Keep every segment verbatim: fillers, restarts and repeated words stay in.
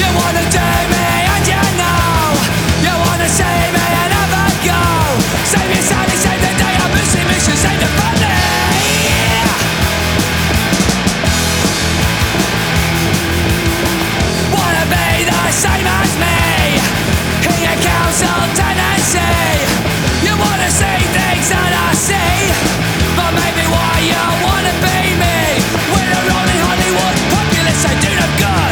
wanna do me and you know you wanna see me and never go. Save your sanity, save the day. I'm missing mission, save the family. Wanna be the same as me in your council tenancy. You wanna see things that I see, but maybe why you wanna be me. We're a rolling Hollywood populace, I do no good.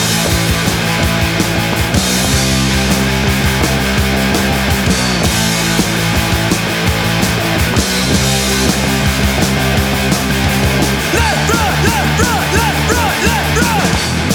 Left, right, left, right, left, right, left, right.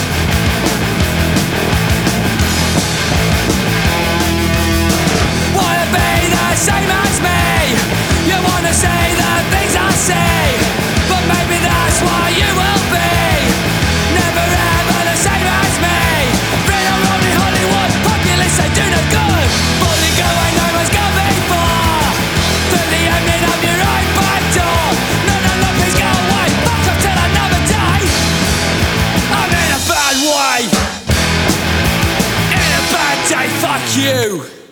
Wanna be the same as me. You wanna say the things I say, but maybe that's why you will be never ever the same as me. Bring a rolling Hollywood populace, I do no good. Fully go where no one's gone before. Through the opening of your own back door. No, no, no, please go away. Fuck off till another day. I'm in a bad way. In a bad day, fuck you.